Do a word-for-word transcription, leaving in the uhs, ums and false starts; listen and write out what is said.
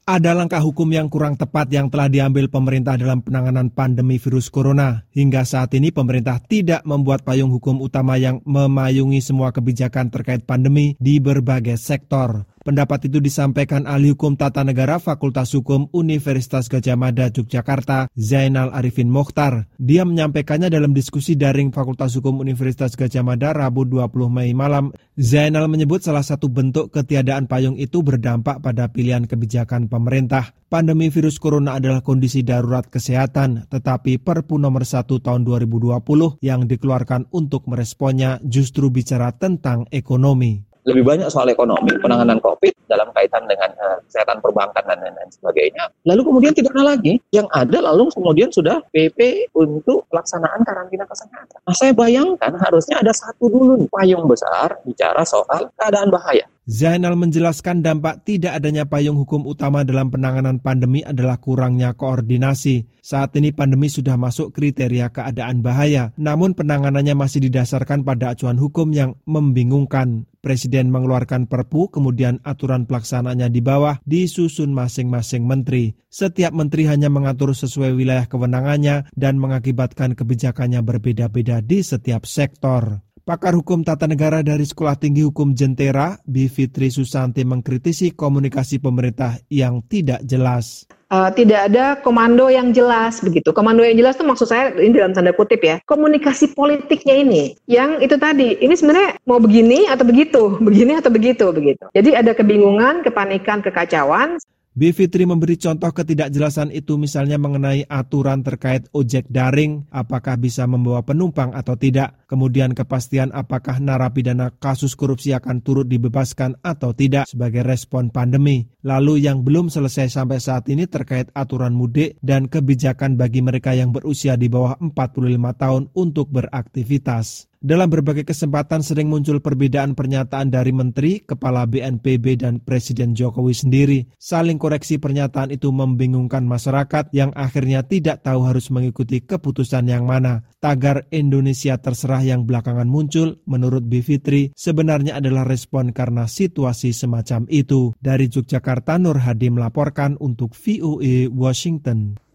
Ada langkah hukum yang kurang tepat yang telah diambil pemerintah dalam penanganan pandemi virus corona. Hingga saat ini pemerintah tidak membuat payung hukum utama yang memayungi semua kebijakan terkait pandemi di berbagai sektor. Pendapat itu disampaikan ahli hukum tata negara Fakultas Hukum Universitas Gadjah Mada Yogyakarta, Zainal Arifin Mokhtar. Dia menyampaikannya dalam diskusi daring Fakultas Hukum Universitas Gadjah Mada Rabu dua puluh Mei malam. Zainal menyebut salah satu bentuk ketiadaan payung itu berdampak pada pilihan kebijakan pemerintah. Pandemi virus corona adalah kondisi darurat kesehatan, tetapi Perpu nomor satu tahun dua ribu dua puluh yang dikeluarkan untuk meresponnya justru bicara tentang ekonomi. Lebih banyak soal ekonomi, penanganan COVID dalam kaitan dengan uh, kesehatan perbankan dan lain-lain sebagainya. Lalu kemudian tidak ada lagi, yang ada lalu kemudian sudah P P untuk pelaksanaan karantina kesehatan. Nah, saya bayangkan harusnya ada satu dulu nih, payung besar bicara soal keadaan bahaya. Zainal menjelaskan dampak tidak adanya payung hukum utama dalam penanganan pandemi adalah kurangnya koordinasi. Saat ini pandemi sudah masuk kriteria keadaan bahaya, namun penanganannya masih didasarkan pada acuan hukum yang membingungkan. Presiden mengeluarkan Perpu, kemudian aturan pelaksanaannya di bawah disusun masing-masing menteri. Setiap menteri hanya mengatur sesuai wilayah kewenangannya dan mengakibatkan kebijakannya berbeda-beda di setiap sektor. Pakar Hukum Tata Negara dari Sekolah Tinggi Hukum Jentera, Bivitri Susanti mengkritisi komunikasi pemerintah yang tidak jelas. Uh, tidak ada komando yang jelas begitu. Komando yang jelas itu maksud saya ini dalam tanda kutip ya. Komunikasi politiknya ini yang itu tadi. Ini sebenarnya mau begini atau begitu, begini atau begitu begitu. Jadi ada kebingungan, kepanikan, kekacauan. Bivitri memberi contoh ketidakjelasan itu misalnya mengenai aturan terkait ojek daring, apakah bisa membawa penumpang atau tidak. Kemudian kepastian apakah narapidana kasus korupsi akan turut dibebaskan atau tidak sebagai respon pandemi. Lalu yang belum selesai sampai saat ini terkait aturan mudik dan kebijakan bagi mereka yang berusia di bawah empat puluh lima tahun untuk beraktivitas. Dalam berbagai kesempatan sering muncul perbedaan pernyataan dari Menteri, Kepala B N P B dan Presiden Jokowi sendiri. Saling koreksi pernyataan itu membingungkan masyarakat yang akhirnya tidak tahu harus mengikuti keputusan yang mana. Tagar Indonesia Terserah yang belakangan muncul, menurut Bivitri, sebenarnya adalah respon karena situasi semacam itu. Dari Yogyakarta, Nur Hadi melaporkan untuk V O A Washington.